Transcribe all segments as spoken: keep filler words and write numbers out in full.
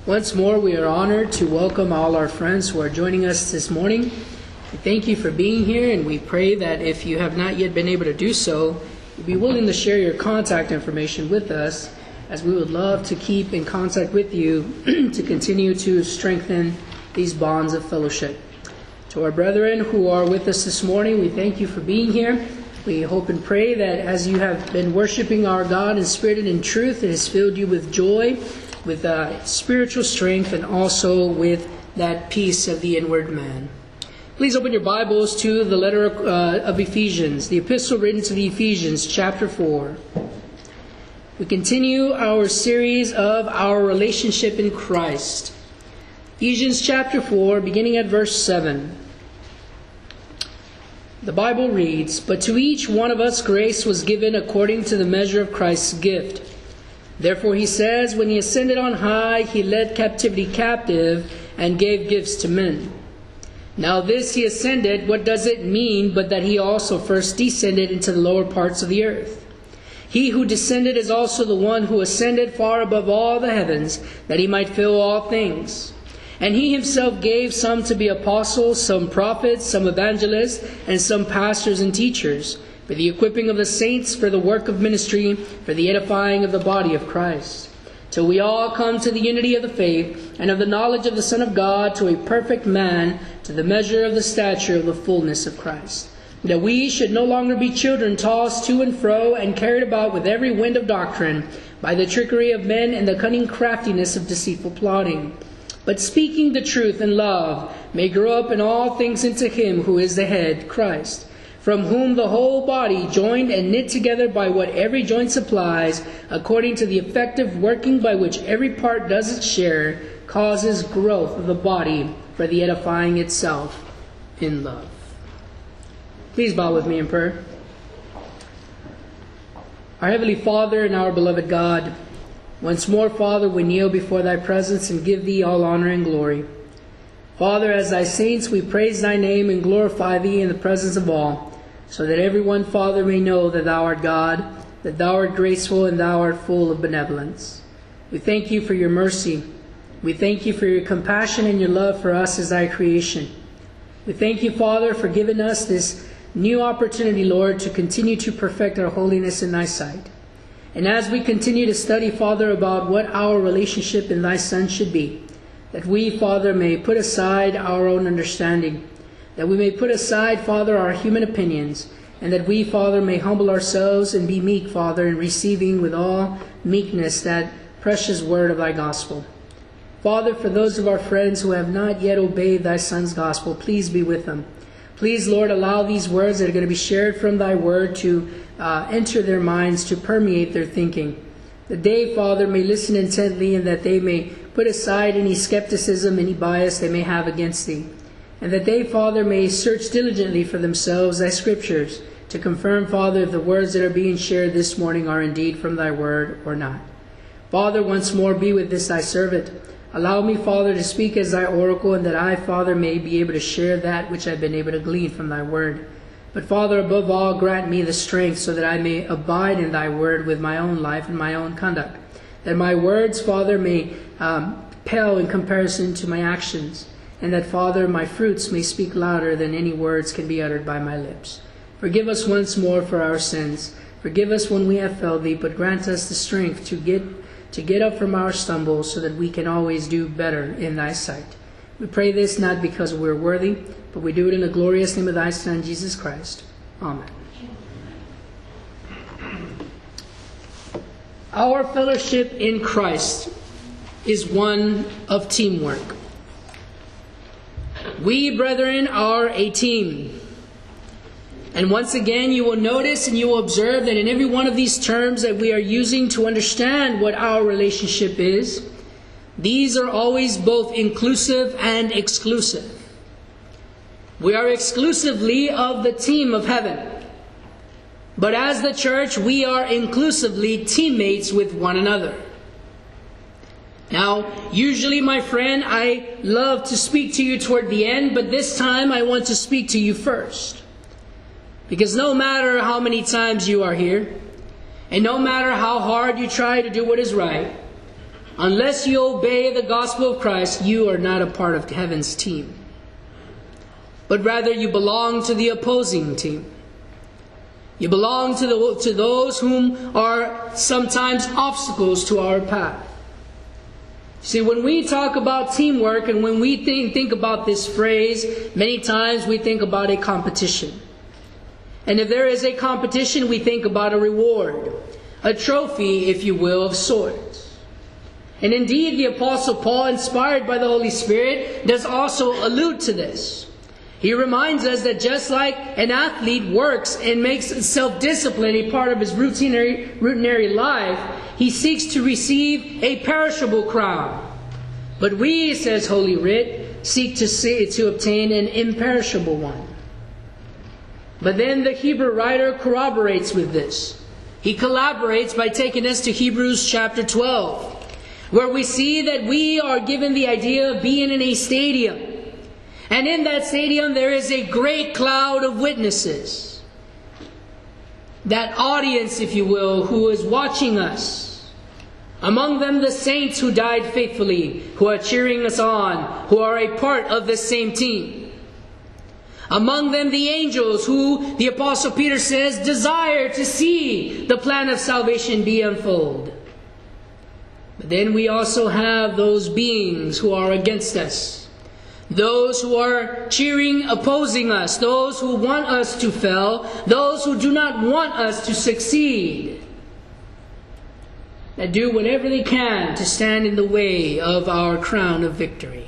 Once more, we are honored to welcome all our friends who are joining us this morning. We thank you for being here, and we pray that if you have not yet been able to do so, you'll be willing to share your contact information with us, as we would love to keep in contact with you to continue to strengthen these bonds of fellowship. To our brethren who are with us this morning, we thank you for being here. We hope and pray that as you have been worshiping our God in spirit and in truth, it has filled you with joy, with uh, spiritual strength, and also with that peace of the inward man. Please open your Bibles to the letter of, uh, of Ephesians, the epistle written to the Ephesians, chapter four. We continue our series of our relationship in Christ. Ephesians chapter four, beginning at verse seven. The Bible reads, "But to each one of us grace was given according to the measure of Christ's gift. Therefore he says, when he ascended on high, he led captivity captive and gave gifts to men. Now this he ascended, what does it mean but that he also first descended into the lower parts of the earth? He who descended is also the one who ascended far above all the heavens, that he might fill all things. And he himself gave some to be apostles, some prophets, some evangelists, and some pastors and teachers, for the equipping of the saints, for the work of ministry, for the edifying of the body of Christ, till we all come to the unity of the faith and of the knowledge of the Son of God, to a perfect man, to the measure of the stature of the fullness of Christ, that we should no longer be children tossed to and fro and carried about with every wind of doctrine, by the trickery of men and the cunning craftiness of deceitful plotting, but speaking the truth in love, may grow up in all things into him who is the head, Christ, from whom the whole body, joined and knit together by what every joint supplies, according to the effective working by which every part does its share, causes growth of the body for the edifying itself in love." Please bow with me in prayer. Our Heavenly Father and our beloved God, once more, Father, we kneel before Thy presence and give Thee all honor and glory. Father, as Thy saints, we praise Thy name and glorify Thee in the presence of all, so that everyone, Father, may know that Thou art God, that Thou art graceful, and Thou art full of benevolence. We thank You for Your mercy. We thank You for Your compassion and Your love for us as Thy creation. We thank You, Father, for giving us this new opportunity, Lord, to continue to perfect our holiness in Thy sight. And as we continue to study, Father, about what our relationship in Thy Son should be, that we, Father, may put aside our own understanding, that we may put aside, Father, our human opinions, and that we, Father, may humble ourselves and be meek, Father, in receiving with all meekness that precious word of Thy gospel. Father, for those of our friends who have not yet obeyed Thy Son's gospel, please be with them. Please, Lord, allow these words that are going to be shared from Thy word to uh, enter their minds, to permeate their thinking. That they, Father, may listen intently, and that they may put aside any skepticism, any bias they may have against Thee. And that they, Father, may search diligently for themselves Thy scriptures, to confirm, Father, if the words that are being shared this morning are indeed from Thy word or not. Father, once more be with this Thy servant. Allow me, Father, to speak as Thy oracle, and that I, Father, may be able to share that which I've been able to glean from Thy word. But, Father, above all, grant me the strength so that I may abide in Thy word with my own life and my own conduct. That my words, Father, may um, pale in comparison to my actions. And that, Father, my fruits may speak louder than any words can be uttered by my lips. Forgive us once more for our sins. Forgive us when we have failed Thee, but grant us the strength to get to get up from our stumbles, so that we can always do better in Thy sight. We pray this not because we're worthy, but we do it in the glorious name of Thy Son, Jesus Christ. Amen. Our fellowship in Christ is one of teamwork. We, brethren, are a team. And once again, you will notice and you will observe that in every one of these terms that we are using to understand what our relationship is, these are always both inclusive and exclusive. We are exclusively of the team of heaven. But as the church, we are inclusively teammates with one another. Now, usually, my friend, I love to speak to you toward the end, but this time I want to speak to you first. Because no matter how many times you are here, and no matter how hard you try to do what is right, Unless you obey the gospel of Christ, you are not a part of heaven's team. But rather you belong to the opposing team. You belong to, the, to those whom are sometimes obstacles to our path. See, when we talk about teamwork and when we think, think about this phrase, many times we think about a competition. And if there is a competition, we think about a reward, a trophy, if you will, of sorts. And indeed, the Apostle Paul, inspired by the Holy Spirit, does also allude to this. He reminds us that just like an athlete works and makes self-discipline a part of his routinary, routinary life, he seeks to receive a perishable crown. But we, says Holy Writ, seek to, see, to obtain an imperishable one. But then the Hebrew writer corroborates with this. He collaborates by taking us to Hebrews chapter twelve, where we see that we are given the idea of being in a stadium. And in that stadium there is a great cloud of witnesses. That audience, if you will, who is watching us. Among them the saints who died faithfully, who are cheering us on, who are a part of the same team. Among them the angels who, the Apostle Peter says, desire to see the plan of salvation be unfold. But then we also have those beings who are against us. Those who are cheering, opposing us. Those who want us to fail. Those who do not want us to succeed. That do whatever they can to stand in the way of our crown of victory.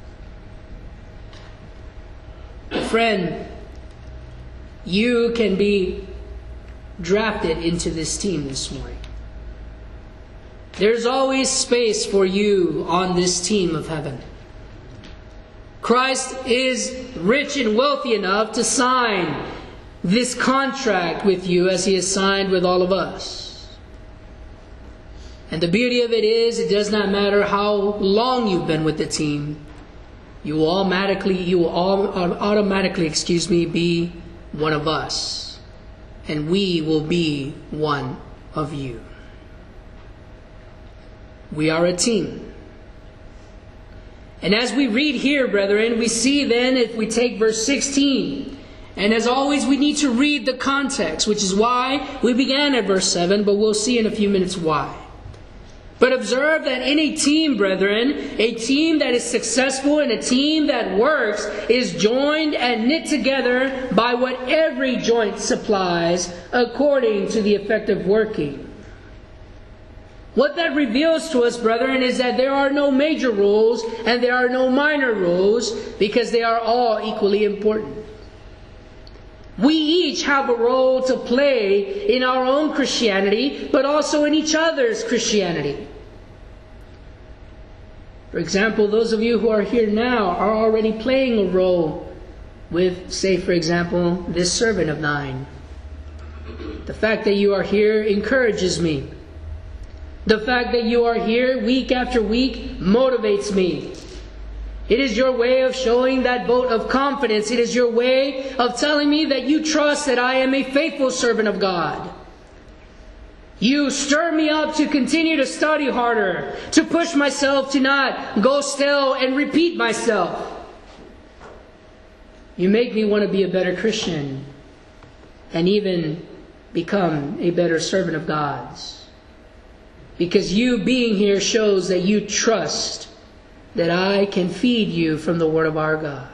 Friend, you can be drafted into this team this morning. There's always space for you on this team of heaven. Christ is rich and wealthy enough to sign this contract with you as He has signed with all of us. And the beauty of it is, it does not matter how long you've been with the team. You will automatically, you will automatically, excuse me, be one of us. And we will be one of you. We are a team. And as we read here, brethren, we see then, if we take verse sixteen, and as always we need to read the context, which is why we began at verse seven, but we'll see in a few minutes why. But observe that in a team, brethren, a team that is successful and a team that works is joined and knit together by what every joint supplies according to the effect of working. What that reveals to us, brethren, is that there are no major rules and there are no minor rules, because they are all equally important. We each have a role to play in our own Christianity, but also in each other's Christianity. For example, those of you who are here now are already playing a role with, say, for example, this servant of mine. The fact that you are here encourages me. The fact that you are here week after week motivates me. It is your way of showing that vote of confidence. It is your way of telling me that you trust that I am a faithful servant of God. You stir me up to continue to study harder, to push myself to not go stale and repeat myself. You make me want to be a better Christian and even become a better servant of God's. Because you being here shows that you trust that I can feed you from the Word of our God.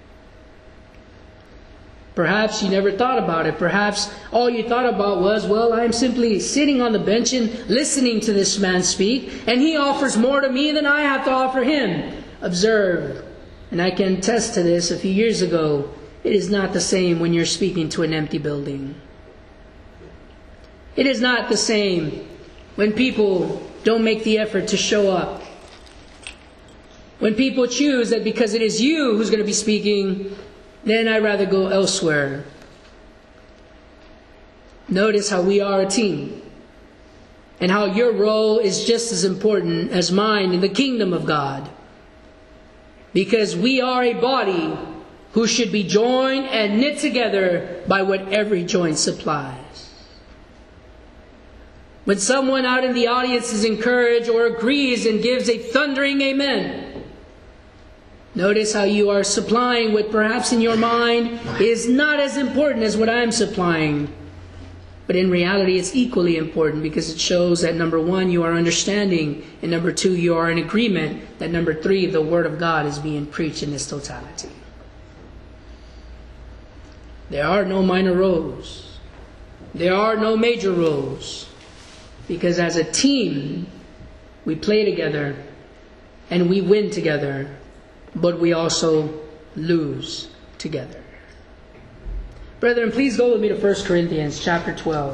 Perhaps you never thought about it. Perhaps all you thought about was, well, I'm simply sitting on the bench and listening to this man speak, and he offers more to me than I have to offer him. Observe, and I can attest to this a few years ago, it is not the same when you're speaking to an empty building. It is not the same when people don't make the effort to show up. When people choose that because it is you who's going to be speaking, then I'd rather go elsewhere. Notice how we are a team, and how your role is just as important as mine in the kingdom of God. Because we are a body who should be joined and knit together by what every joint supplies. When someone out in the audience is encouraged or agrees and gives a thundering amen, notice how you are supplying what perhaps in your mind is not as important as what I am supplying. But in reality, it's equally important because it shows that number one, you are understanding, and number two, you are in agreement, that number three, the Word of God is being preached in its totality. There are no minor roles. There are no major roles. Because as a team, we play together and we win together, but we also lose together. Brethren, please go with me to First Corinthians chapter twelve.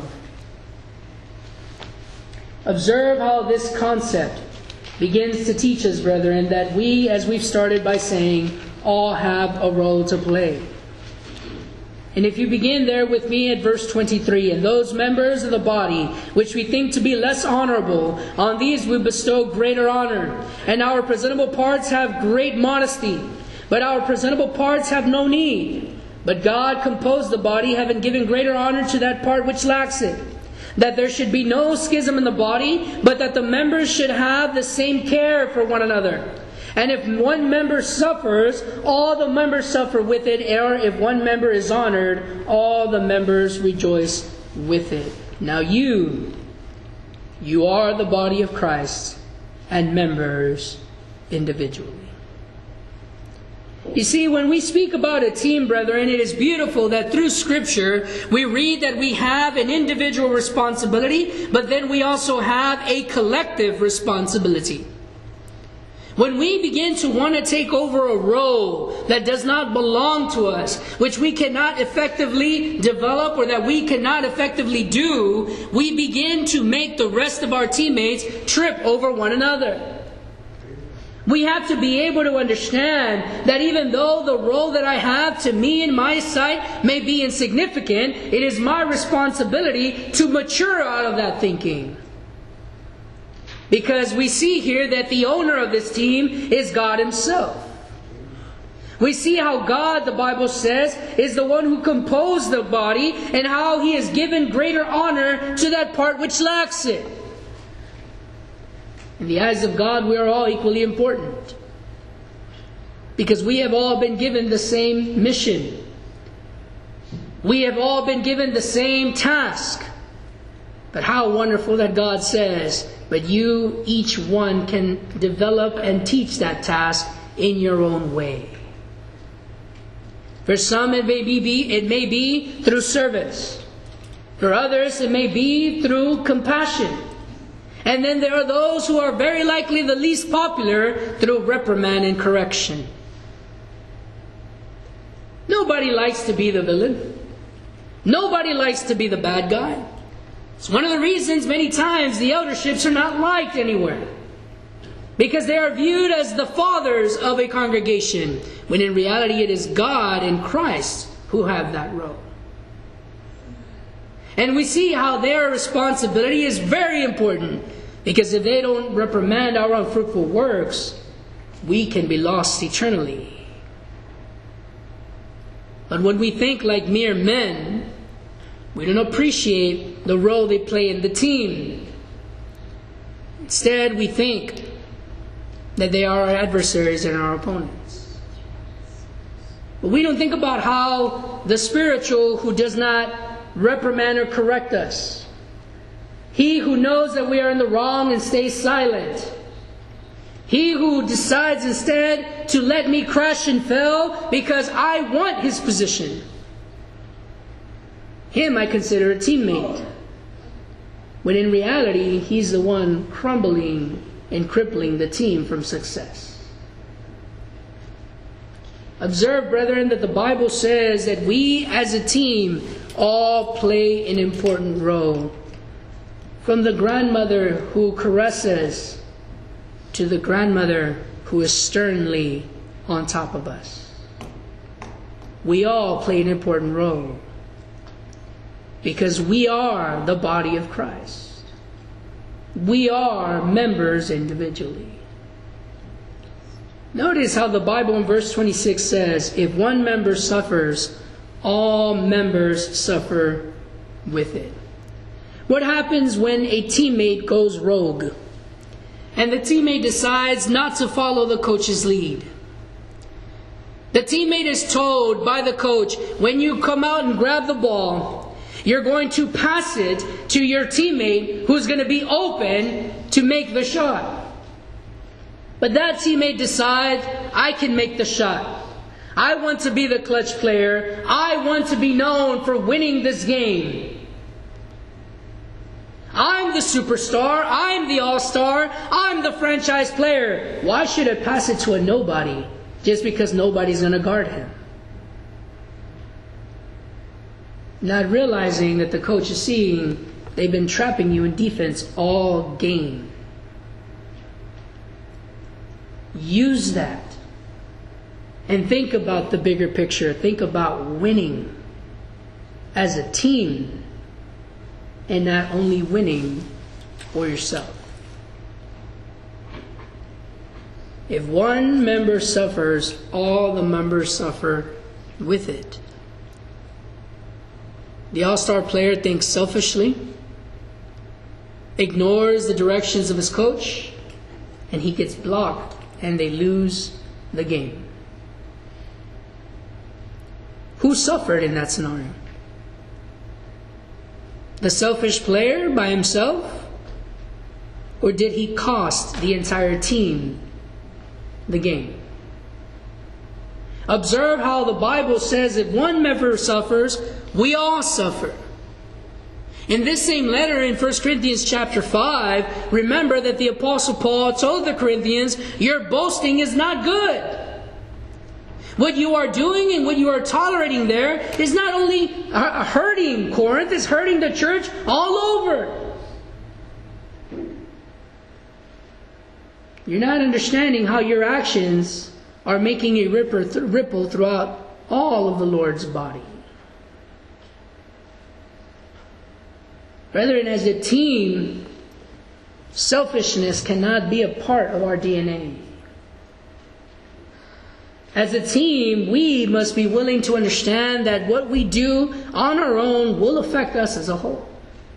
Observe how this concept begins to teach us, brethren, that we, as we've started by saying, all have a role to play. And if you begin there with me at verse twenty-three, and those members of the body which we think to be less honorable, on these we bestow greater honor. And our presentable parts have great modesty, but our presentable parts have no need. But God composed the body, having given greater honor to that part which lacks it, that there should be no schism in the body, but that the members should have the same care for one another. And if one member suffers, all the members suffer with it. Or if one member is honored, all the members rejoice with it. Now you, you are the body of Christ, and members individually. You see, when we speak about a team, brethren, it is beautiful that through Scripture we read that we have an individual responsibility, but then we also have a collective responsibility. When we begin to want to take over a role that does not belong to us, which we cannot effectively develop or that we cannot effectively do, we begin to make the rest of our teammates trip over one another. We have to be able to understand that even though the role that I have to me in my sight may be insignificant, it is my responsibility to mature out of that thinking. Because we see here that the owner of this team is God Himself. We see how God, the Bible says, is the one who composed the body and how He has given greater honor to that part which lacks it. In the eyes of God, we are all equally important. Because we have all been given the same mission. We have all been given the same task. But how wonderful that God says, but you, each one, can develop and teach that task in your own way. For some it may be, it may be through service. For others it may be through compassion. And then there are those who are very likely the least popular through reprimand and correction. Nobody likes to be the villain. Nobody likes to be the bad guy. It's one of the reasons many times the elderships are not liked anywhere. Because they are viewed as the fathers of a congregation, when in reality it is God and Christ who have that role. And we see how their responsibility is very important. Because if they don't reprimand our unfruitful works, we can be lost eternally. But when we think like mere men, we don't appreciate the role they play in the team. Instead, we think that they are our adversaries and our opponents. But we don't think about how the spiritual who does not reprimand or correct us, he who knows that we are in the wrong and stays silent, he who decides instead to let me crash and fail because I want his position, him I consider a teammate. When in reality, he's the one crumbling and crippling the team from success. Observe, brethren, that the Bible says that we as a team all play an important role. From the grandmother who caresses to the grandmother who is sternly on top of us. We all play an important role. Because we are the body of Christ. We are members individually. Notice how the Bible in verse twenty-six says, if one member suffers, all members suffer with it. What happens when a teammate goes rogue and the teammate decides not to follow the coach's lead? The teammate is told by the coach, when you come out and grab the ball, you're going to pass it to your teammate who's going to be open to make the shot. But that teammate decides, I can make the shot. I want to be the clutch player. I want to be known for winning this game. I'm the superstar. I'm the all-star. I'm the franchise player. Why should I pass it to a nobody just because nobody's going to guard him? Not realizing that the coach is seeing they've been trapping you in defense all game. Use that. And think about the bigger picture. Think about winning as a team and not only winning for yourself. If one member suffers, all the members suffer with it. The all-star player thinks selfishly, ignores the directions of his coach, and he gets blocked and they lose the game. Who suffered in that scenario? The selfish player by himself? Or did he cost the entire team the game? Observe how the Bible says if one member suffers, we all suffer. In this same letter in First Corinthians chapter five, remember that the Apostle Paul told the Corinthians, your boasting is not good. What you are doing and what you are tolerating there is not only hurting Corinth, it's hurting the church all over. You're not understanding how your actions are making a ripple throughout all of the Lord's body. Brethren, as a team, selfishness cannot be a part of our D N A. As a team, we must be willing to understand that what we do on our own will affect us as a whole.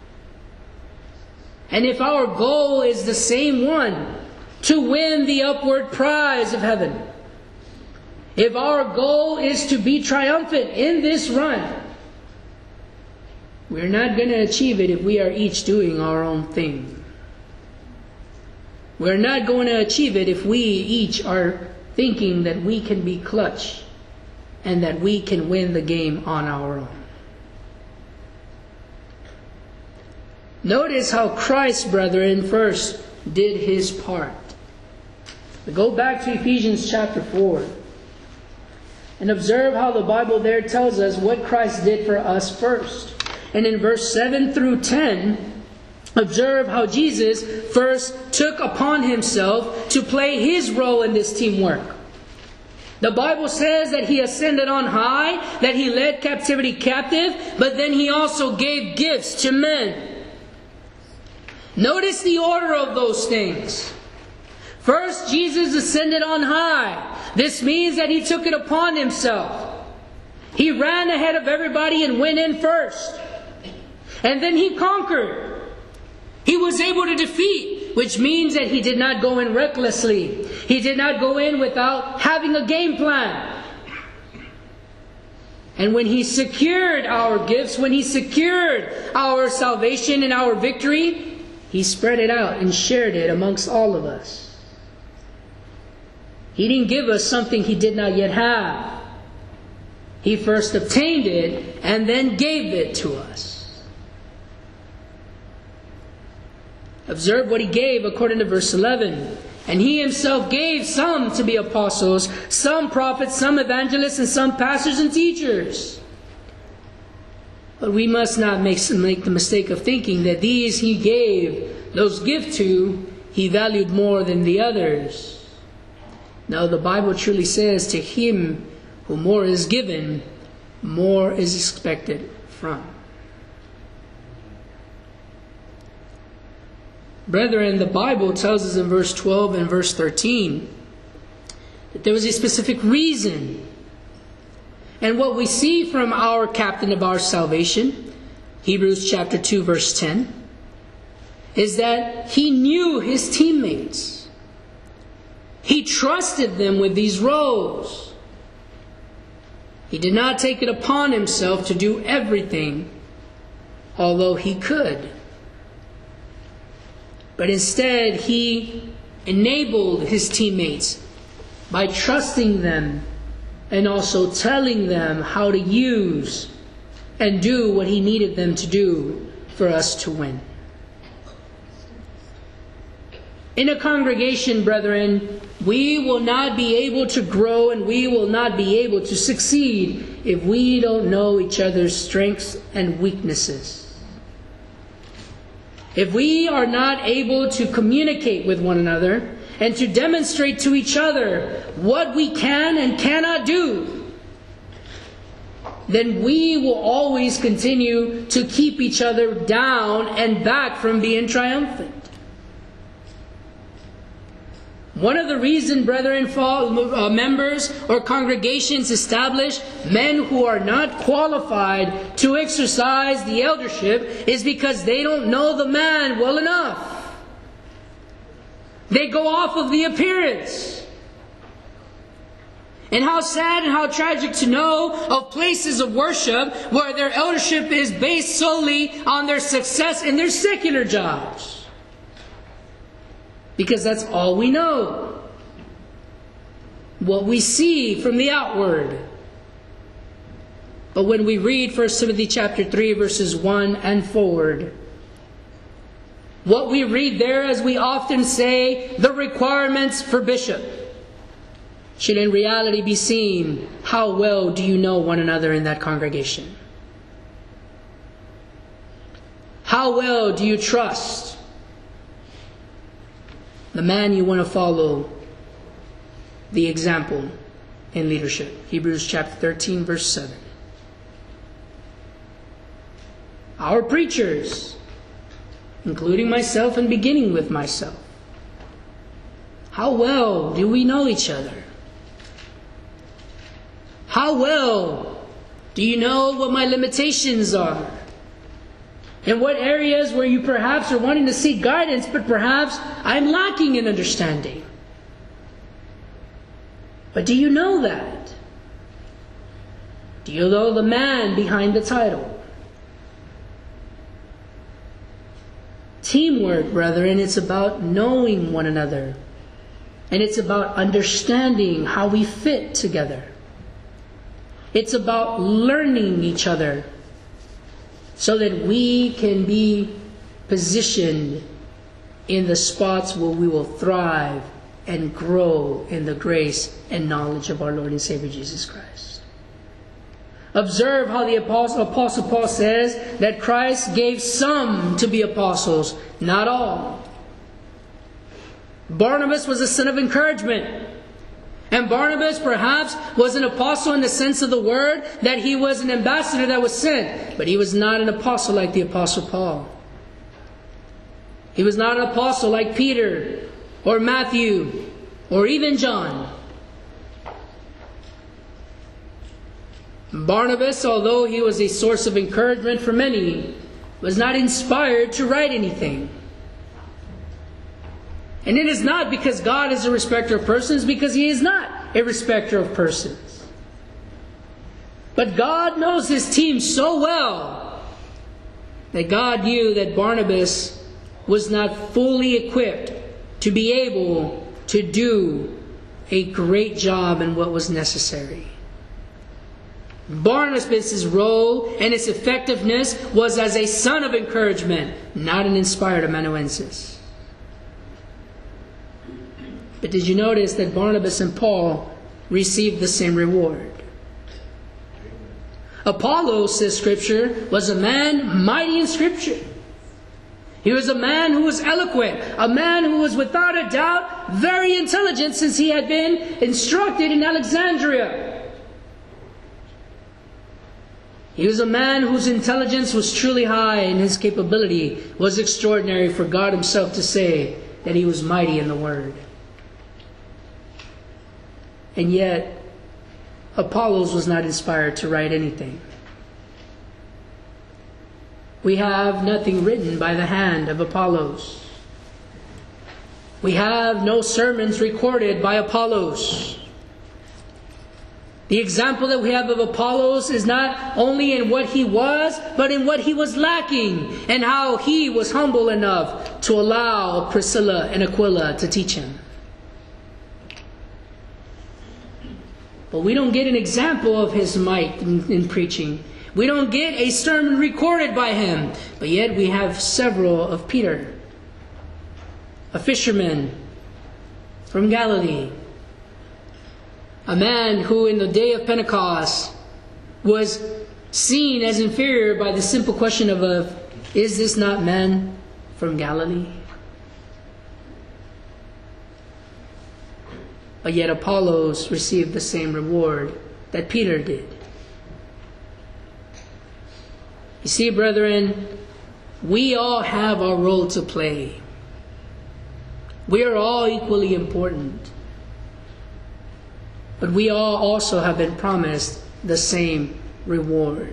And if our goal is the same one, to win the upward prize of heaven, if our goal is to be triumphant in this run, we're not going to achieve it if we are each doing our own thing. We're not going to achieve it if we each are thinking that we can be clutch and that we can win the game on our own. Notice how Christ, brethren, first did his part. Go back to Ephesians chapter four and observe how the Bible there tells us what Christ did for us first. And in verse seven through ten, observe how Jesus first took upon himself to play his role in this teamwork. The Bible says that he ascended on high, that he led captivity captive, but then he also gave gifts to men. Notice the order of those things. First, Jesus ascended on high. This means that he took it upon himself. He ran ahead of everybody and went in first. And then he conquered. He was able to defeat, which means that he did not go in recklessly. He did not go in without having a game plan. And when he secured our gifts, when he secured our salvation and our victory, he spread it out and shared it amongst all of us. He didn't give us something he did not yet have. He first obtained it and then gave it to us. Observe what he gave according to verse eleven. And he himself gave some to be apostles, some prophets, some evangelists, and some pastors and teachers. But we must not make, make the mistake of thinking that these he gave, those gift to, he valued more than the others. No, the Bible truly says, to him who more is given, more is expected from. Brethren, the Bible tells us in verse twelve and verse thirteen that there was a specific reason. And what we see from our captain of our salvation, Hebrews chapter two verse ten, is that he knew his teammates. He trusted them with these roles. He did not take it upon himself to do everything, although he could. But instead, he enabled his teammates by trusting them and also telling them how to use and do what he needed them to do for us to win. In a congregation, brethren, we will not be able to grow and we will not be able to succeed if we don't know each other's strengths and weaknesses. If we are not able to communicate with one another and to demonstrate to each other what we can and cannot do, then we will always continue to keep each other down and back from being triumphant. One of the reasons, brethren, uh, members or congregations establish men who are not qualified to exercise the eldership is because they don't know the man well enough. They go off of the appearance. And how sad and how tragic to know of places of worship where their eldership is based solely on their success in their secular jobs. Because that's all we know. What we see from the outward. But when we read First Timothy chapter three, verses one and forward, what we read there, as we often say, the requirements for bishop, should in reality be seen. How well do you know one another in that congregation? How well do you trust the man you want to follow the example in leadership? Hebrews chapter thirteen, verse seven. Our preachers, including myself and beginning with myself, how well do we know each other? How well do you know what my limitations are? In what areas where you perhaps are wanting to seek guidance, but perhaps I'm lacking in understanding? But do you know that? Do you know the man behind the title? Teamwork, brethren, it's about knowing one another. And it's about understanding how we fit together. It's about learning each other so that we can be positioned in the spots where we will thrive and grow in the grace and knowledge of our Lord and Savior Jesus Christ. Observe how the Apostle, Apostle Paul says that Christ gave some to be apostles, not all. Barnabas was a son of encouragement. And Barnabas perhaps was an apostle in the sense of the word, that he was an ambassador that was sent. But he was not an apostle like the Apostle Paul. He was not an apostle like Peter or Matthew or even John. Barnabas, although he was a source of encouragement for many, was not inspired to write anything. And it is not because God is a respecter of persons, because He is not a respecter of persons. But God knows His team so well that God knew that Barnabas was not fully equipped to be able to do a great job in what was necessary. Barnabas' role and its effectiveness was as a son of encouragement, not an inspired amanuensis. But did you notice that Barnabas and Paul received the same reward? Apollos, says Scripture, was a man mighty in Scripture. He was a man who was eloquent, a man who was without a doubt very intelligent, since he had been instructed in Alexandria. He was a man whose intelligence was truly high and his capability was extraordinary for God Himself to say that he was mighty in the Word. And yet, Apollos was not inspired to write anything. We have nothing written by the hand of Apollos. We have no sermons recorded by Apollos. The example that we have of Apollos is not only in what he was, but in what he was lacking, and how he was humble enough to allow Priscilla and Aquila to teach him. But we don't get an example of his might in, in preaching. We don't get a sermon recorded by him. But yet we have several of Peter, a fisherman from Galilee, a man who in the day of Pentecost was seen as inferior by the simple question of, of is this not man from Galilee? But yet Apollos received the same reward that Peter did. You see, brethren, we all have our role to play. We are all equally important. But we all also have been promised the same reward.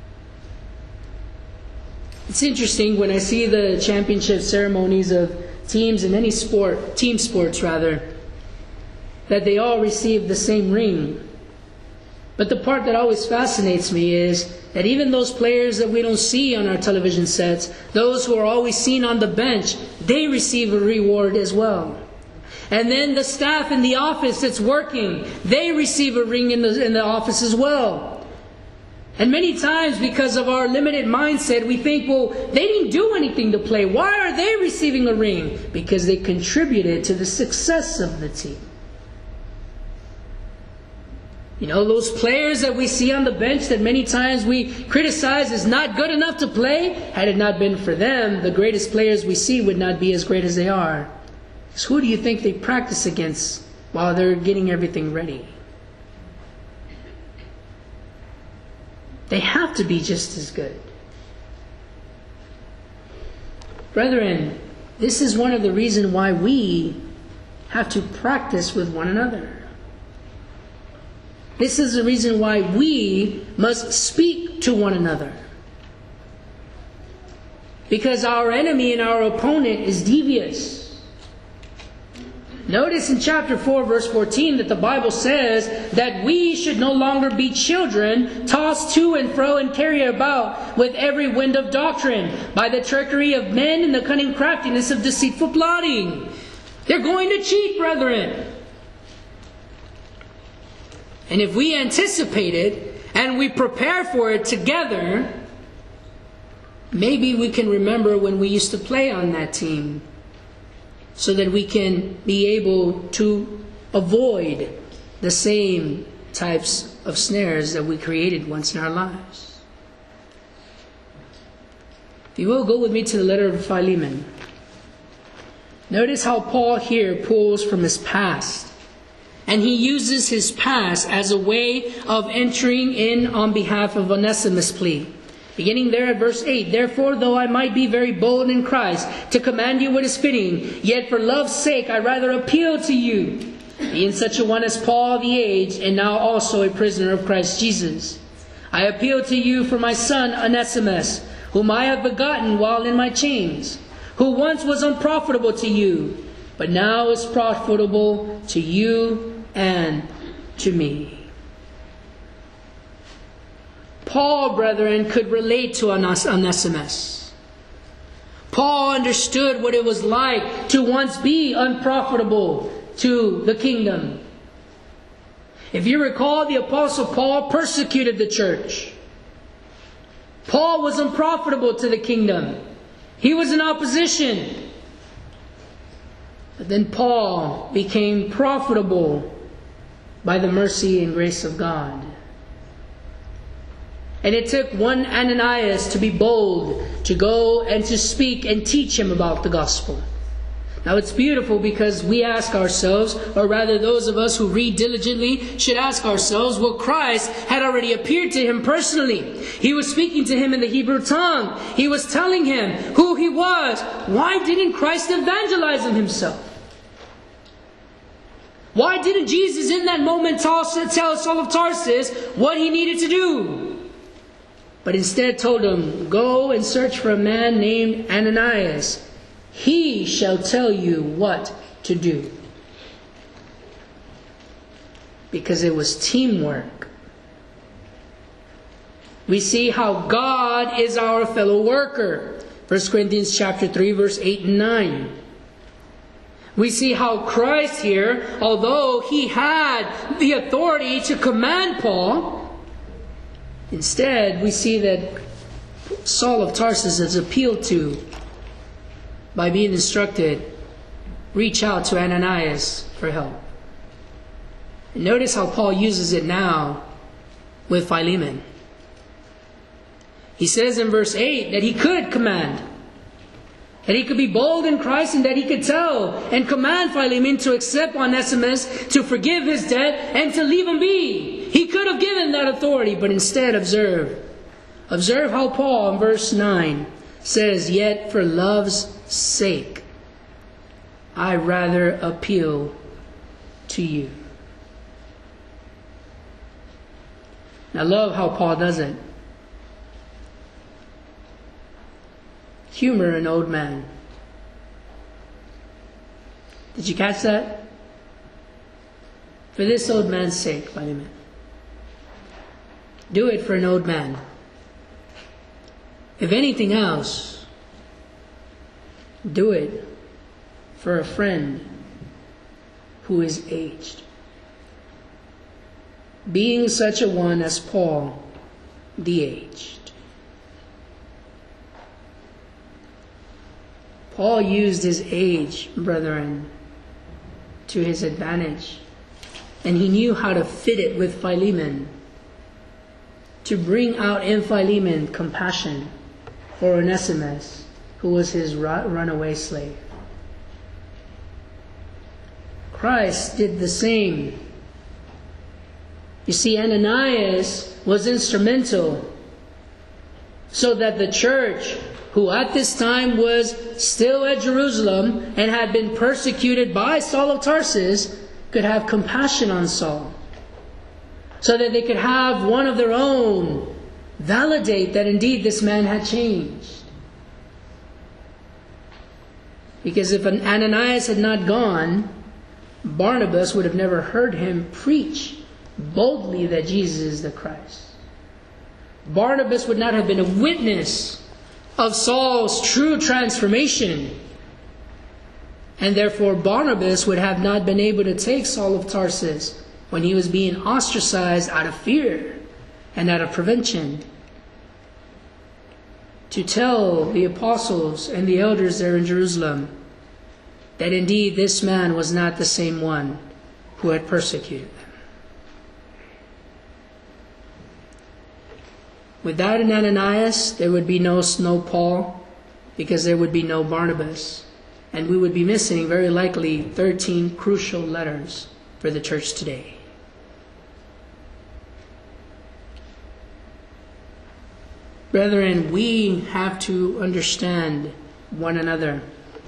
It's interesting when I see the championship ceremonies of teams in any sport, team sports rather, that they all receive the same ring. But the part that always fascinates me is that even those players that we don't see on our television sets, those who are always seen on the bench, they receive a reward as well. And then the staff in the office that's working, they receive a ring in the, in the office as well. And many times, because of our limited mindset, we think, well, they didn't do anything to play. Why are they receiving a ring? Because they contributed to the success of the team. You know, those players that we see on the bench that many times we criticize as not good enough to play, had it not been for them, the greatest players we see would not be as great as they are. So who do you think they practice against while they're getting everything ready? They have to be just as good. Brethren, this is one of the reasons why we have to practice with one another. This is the reason why we must speak to one another. Because our enemy and our opponent is devious. Notice in chapter four, verse fourteen, that the Bible says that we should no longer be children, tossed to and fro and carried about with every wind of doctrine, by the trickery of men and the cunning craftiness of deceitful plotting. They're going to cheat, brethren. And if we anticipate it and we prepare for it together, maybe we can remember when we used to play on that team, so that we can be able to avoid the same types of snares that we created once in our lives. If you will, go with me to the letter of Philemon. Notice how Paul here pulls from his past. And he uses his past as a way of entering in on behalf of Onesimus' plea. Beginning there at verse eight, therefore, though I might be very bold in Christ to command you what is fitting, yet for love's sake I rather appeal to you, being such a one as Paul the aged, and now also a prisoner of Christ Jesus. I appeal to you for my son Onesimus, whom I have begotten while in my chains, who once was unprofitable to you, but now is profitable to you and to me. Paul, brethren, could relate to Onesimus. Paul understood what it was like to once be unprofitable to the kingdom. If you recall, the Apostle Paul persecuted the church. Paul was unprofitable to the kingdom. He was in opposition. But then Paul became profitable by the mercy and grace of God. And it took one Ananias to be bold, to go and to speak and teach him about the gospel. Now it's beautiful because we ask ourselves, or rather those of us who read diligently should ask ourselves, well, Christ had already appeared to him personally. He was speaking to him in the Hebrew tongue. He was telling him who he was. Why didn't Christ evangelize him himself? Why didn't Jesus in that moment tell Saul of Tarsus what he needed to do? but instead told him, "Go and search for a man named Ananias. He shall tell you what to do." Because it was teamwork. We see how God is our fellow worker. First Corinthians chapter three, verse eight and nine. We see how Christ here, although he had the authority to command Paul, instead we see that Saul of Tarsus is appealed to by being instructed, reach out to Ananias for help. And notice how Paul uses it now with Philemon. He says in verse eight that he could command, that he could be bold in Christ, and that he could tell and command Philemon to accept Onesimus, to forgive his debt, and to leave him be. He could have given that authority, but instead, observe. Observe how Paul in verse nine says, "Yet for love's sake, I rather appeal to you." I love how Paul does it. Humor an old man. Did you catch that? For this old man's sake, Philemon. Do it for an old man. If anything else, do it for a friend who is aged. Being such a one as Paul, the aged. Paul used his age, brethren, to his advantage. And he knew how to fit it with Philemon, to bring out in Philemon compassion for Onesimus, who was his runaway slave. Christ did the same. You see, Ananias was instrumental so that the church, who at this time was still at Jerusalem and had been persecuted by Saul of Tarsus, could have compassion on Saul, so that they could have one of their own validate that indeed this man had changed. Because if Ananias had not gone, Barnabas would have never heard him preach boldly that Jesus is the Christ. Barnabas would not have been a witness of Saul's true transformation. And therefore Barnabas would have not been able to take Saul of Tarsus when he was being ostracized out of fear and out of prevention, to tell the apostles and the elders there in Jerusalem that indeed this man was not the same one who had persecuted them. Without an Ananias, there would be no, no Paul, because there would be no Barnabas. And we would be missing, very likely, thirteen crucial letters for the church today. Brethren, we have to understand one another.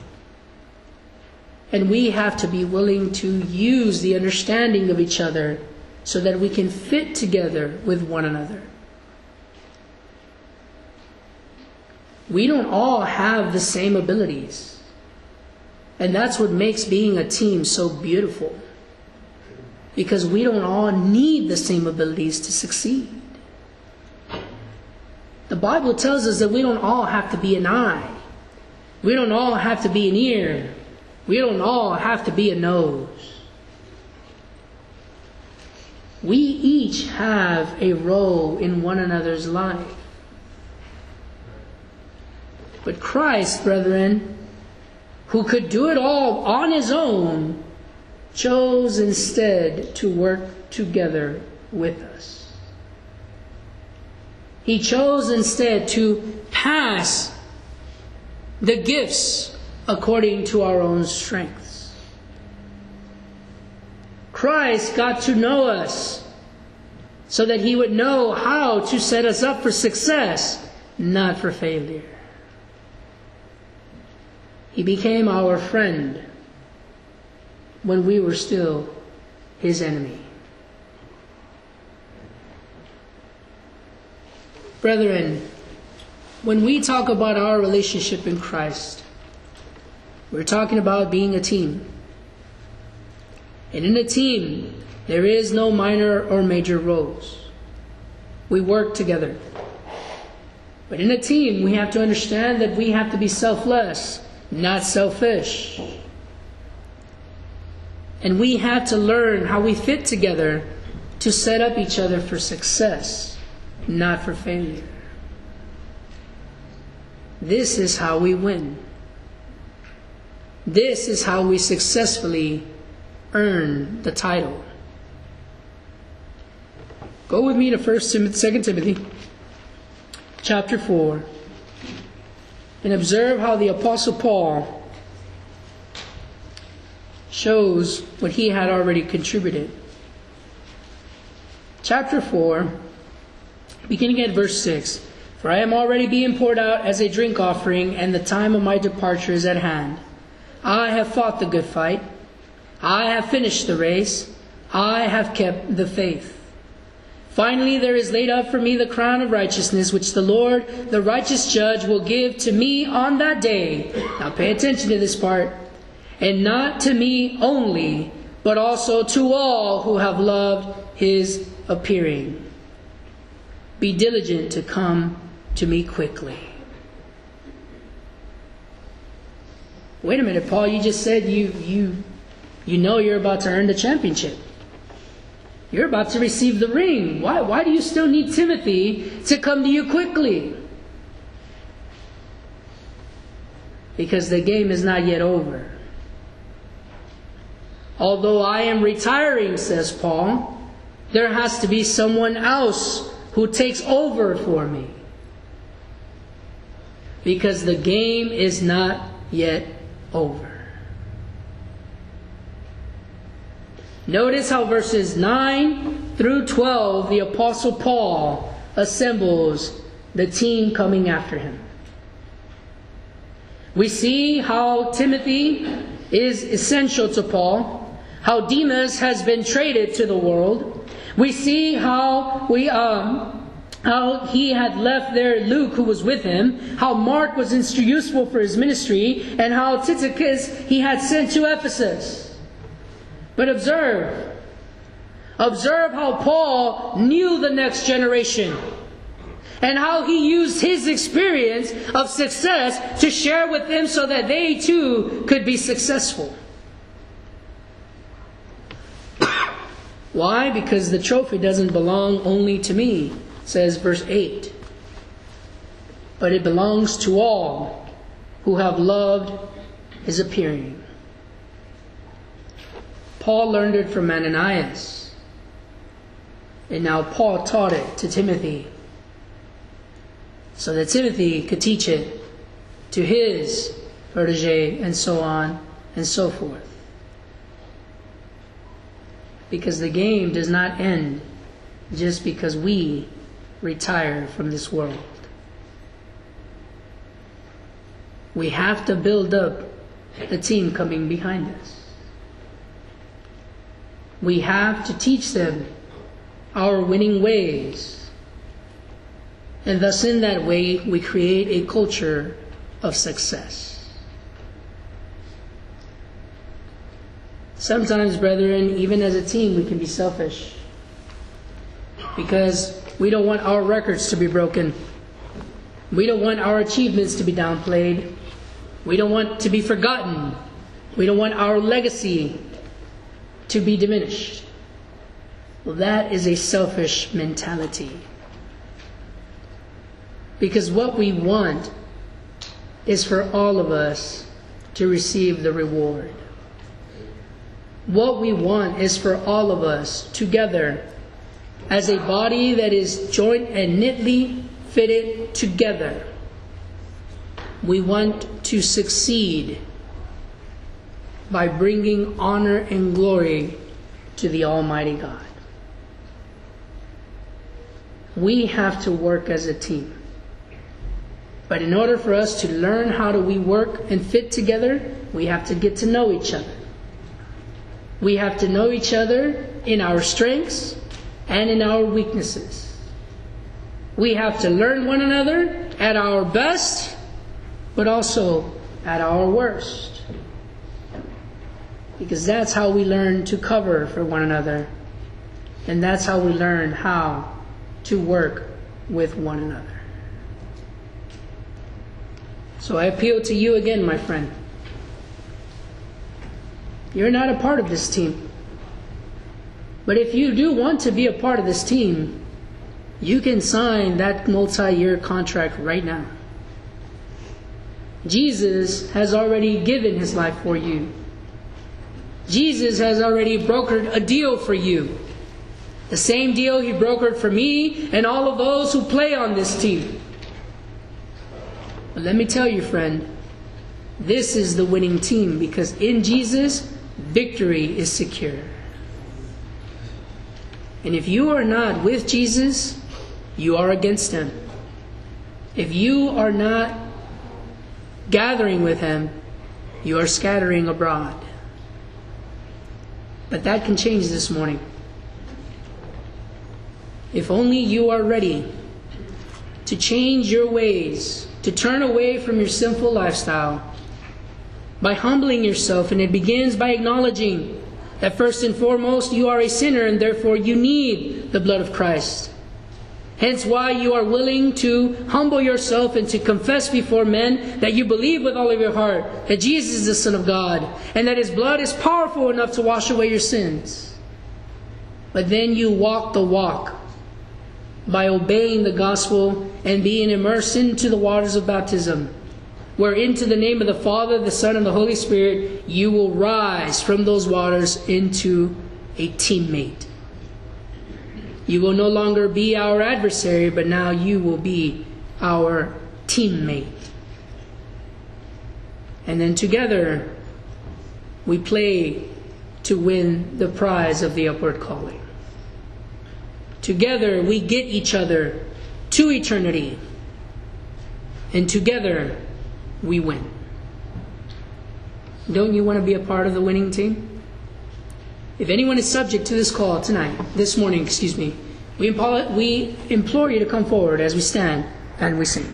And we have to be willing to use the understanding of each other so that we can fit together with one another. We don't all have the same abilities. And that's what makes being a team so beautiful. Because we don't all need the same abilities to succeed. The Bible tells us that we don't all have to be an eye. We don't all have to be an ear. We don't all have to be a nose. We each have a role in one another's life. But Christ, brethren, who could do it all on his own, chose instead to work together with us. He chose instead to pass the gifts according to our own strengths. Christ got to know us so that he would know how to set us up for success, not for failure. He became our friend when we were still his enemy. Brethren, when we talk about our relationship in Christ, we're talking about being a team. And in a team, there is no minor or major roles. We work together. But in a team, we have to understand that we have to be selfless, not selfish. And we have to learn how we fit together to set up each other for success, not for failure. This is how we win. This is how we successfully earn the title. Go with me to First Timothy, Second Timothy, chapter four, and observe how the Apostle Paul shows what he had already contributed. Chapter four, beginning at verse six. For I am already being poured out as a drink offering, and the time of my departure is at hand. I have fought the good fight. I have finished the race. I have kept the faith. Finally, there is laid up for me the crown of righteousness, which the Lord, the righteous judge, will give to me on that day. Now pay attention to this part. And not to me only, but also to all who have loved his appearing. Be diligent to come to me quickly. Wait a minute, Paul, you just said you you you know you're about to earn the championship. You're about to receive the ring. Why why do you still need Timothy to come to you quickly? Because the game is not yet over. Although I am retiring, says Paul, there has to be someone else who takes over for me. Because the game is not yet over. Notice how verses nine through twelve, the Apostle Paul assembles the team coming after him. We see how Timothy is essential to Paul, how Demas has been traded to the world. We see how we um, how he had left there Luke, who was with him, how Mark was useful for his ministry, and how Tychicus he had sent to Ephesus. But observe, observe how Paul knew the next generation, and how he used his experience of success to share with them so that they too could be successful. Why? Because the trophy doesn't belong only to me, says verse eight. But it belongs to all who have loved his appearing. Paul learned it from Ananias. And now Paul taught it to Timothy, so that Timothy could teach it to his protege, and so on and so forth. Because the game does not end just because we retire from this world. We have to build up the team coming behind us. We have to teach them our winning ways. And thus in that way we create a culture of success. Sometimes, brethren, even as a team, we can be selfish. Because we don't want our records to be broken. We don't want our achievements to be downplayed. We don't want to be forgotten. We don't want our legacy to be diminished. Well, that is a selfish mentality. Because what we want is for all of us to receive the reward. What we want is for all of us together, as a body that is joint and knitly fitted together. We want to succeed by bringing honor and glory to the Almighty God. We have to work as a team. But in order for us to learn how do we work and fit together, we have to get to know each other. We have to know each other in our strengths and in our weaknesses. We have to learn one another at our best, but also at our worst. Because that's how we learn to cover for one another. And that's how we learn how to work with one another. So I appeal to you again, my friend. You're not a part of this team. But if you do want to be a part of this team, you can sign that multi-year contract right now. Jesus has already given his life for you. Jesus has already brokered a deal for you. The same deal he brokered for me and all of those who play on this team. But let me tell you, friend, this is the winning team, because in Jesus, victory is secure. And if you are not with Jesus, you are against him. If you are not gathering with him, you are scattering abroad. But that can change this morning. If only you are ready to change your ways, to turn away from your sinful lifestyle by humbling yourself. And it begins by acknowledging that first and foremost you are a sinner, and therefore you need the blood of Christ. Hence why you are willing to humble yourself and to confess before men that you believe with all of your heart that Jesus is the Son of God, and that his blood is powerful enough to wash away your sins. But then you walk the walk by obeying the gospel and being immersed into the waters of baptism, where into the name of the Father, the Son, and the Holy Spirit, you will rise from those waters into a teammate. You will no longer be our adversary, but now you will be our teammate. And then together we play to win the prize of the upward calling. Together we get each other to eternity. And together we win. Don't you want to be a part of the winning team? If anyone is subject to this call tonight, this morning, excuse me, we implore, we implore you to come forward as we stand and we sing.